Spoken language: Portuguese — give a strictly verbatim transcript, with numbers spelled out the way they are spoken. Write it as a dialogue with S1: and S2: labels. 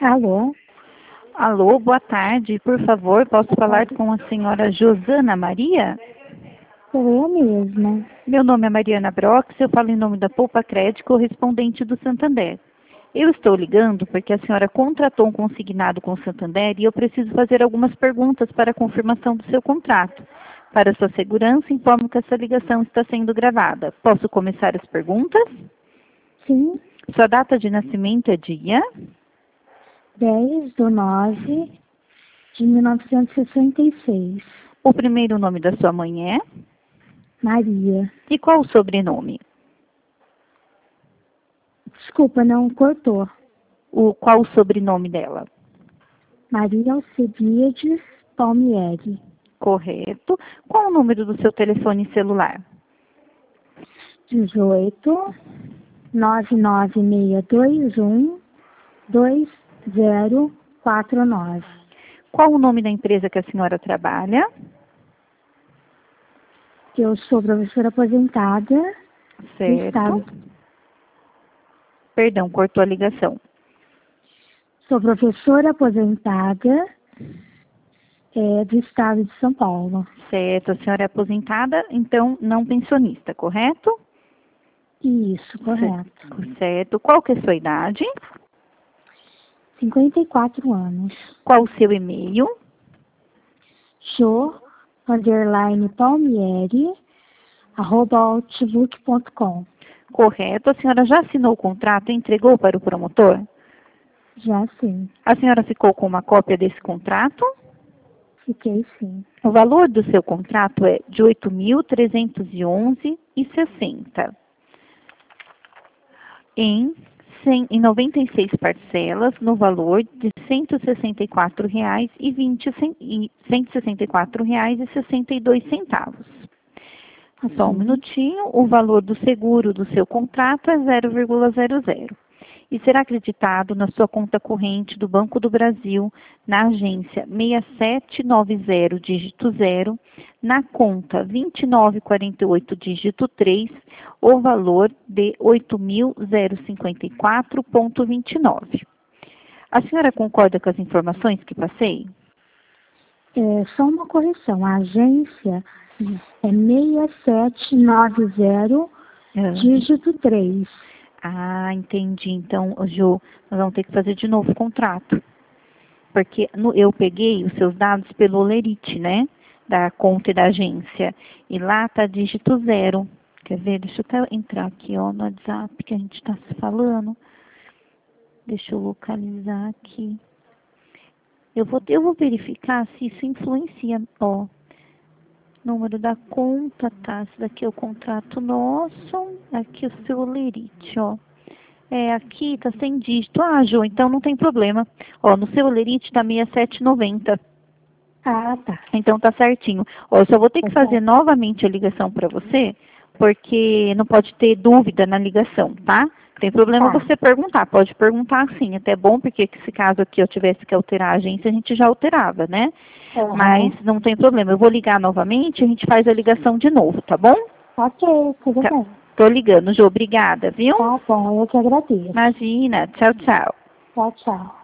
S1: Alô?
S2: Alô, boa tarde. Por favor, posso falar com a senhora Josana Maria?
S1: Sou eu mesma.
S2: Meu nome é Mariana Brox, eu falo em nome da Poupa Crédito, correspondente do Santander. Eu estou ligando porque a senhora contratou um consignado com o Santander e eu preciso fazer algumas perguntas para a confirmação do seu contrato. Para sua segurança, informo que essa ligação está sendo gravada. Posso começar as perguntas?
S1: Sim,
S2: Sua data de nascimento é dia?
S1: dez de nove de mil novecentos e sessenta e seis.
S2: O primeiro nome da sua mãe é?
S1: Maria.
S2: E qual o sobrenome?
S1: Desculpa, não cortou.
S2: O, qual o sobrenome dela?
S1: Maria Alcebiades Palmieri.
S2: Correto. Qual o número do seu telefone celular?
S1: dezoito, nove nove seis dois um, dois zero quatro nove.
S2: Qual o nome da empresa que a senhora trabalha?
S1: Eu sou professora aposentada do
S2: Certo.
S1: Estado.
S2: Perdão, cortou a ligação.
S1: Sou professora aposentada é, do Estado de São Paulo.
S2: Certo. A senhora é aposentada, então não pensionista, correto?
S1: Isso, correto.
S2: Certo. Qual que é a sua idade?
S1: cinquenta e quatro anos.
S2: Qual o seu e-mail?
S1: Jo, underline Palmieri, arroba outlook ponto com.
S2: Correto. A senhora já assinou o contrato e entregou para o promotor?
S1: Já sim.
S2: A senhora ficou com uma cópia desse contrato?
S1: Fiquei sim.
S2: O valor do seu contrato é de oito mil trezentos e onze reais e sessenta centavos. Em, cem, em noventa e seis parcelas, no valor de cento e sessenta e quatro reais e vinte, cento e sessenta e quatro reais e sessenta e dois centavos. Só um minutinho, o valor do seguro do seu contrato é zero vírgula zero zero. E será acreditado na sua conta corrente do Banco do Brasil, na agência seis sete nove zero, dígito zero, na conta vinte e nove quarenta e oito, dígito três, o valor de oito mil cinquenta e quatro reais e vinte e nove centavos. A senhora concorda com as informações que passei?
S1: É, só uma correção. A agência é seis sete nove zero,
S2: Uhum.
S1: dígito três.
S2: Ah, entendi. Então, Ju, nós vamos ter que fazer de novo o contrato. Porque no, eu peguei os seus dados pelo Olerite, né? Da conta e da agência. E lá tá dígito zero. Quer ver? Deixa eu até entrar aqui, ó, no WhatsApp que a gente tá se falando. Deixa eu localizar aqui. Eu vou, eu vou verificar se isso influencia, ó. Número da conta, tá? Esse daqui é o contrato nosso. Aqui o seu Olerite, ó. É, aqui tá sem dígito. Ah, Ju, então não tem problema. Ó, no seu Olerite tá seis sete noventa.
S1: Ah, tá.
S2: Então tá certinho. Ó, eu só vou ter que
S1: Tá
S2: fazer
S1: certo.
S2: novamente a ligação para você, porque não pode ter dúvida na ligação, tá? Tem problema
S1: Tá.
S2: você perguntar, pode perguntar sim, até bom, porque se caso aqui eu tivesse que alterar a agência, a gente já alterava, né?
S1: Uhum.
S2: Mas não tem problema, eu vou ligar novamente, a gente faz a ligação de novo, tá bom?
S1: Ok, tudo
S2: Tá.
S1: bem.
S2: Tô ligando, Ju, obrigada, viu?
S1: Tá bom, eu que agradeço.
S2: Imagina, tchau, tchau.
S1: Tchau, tchau.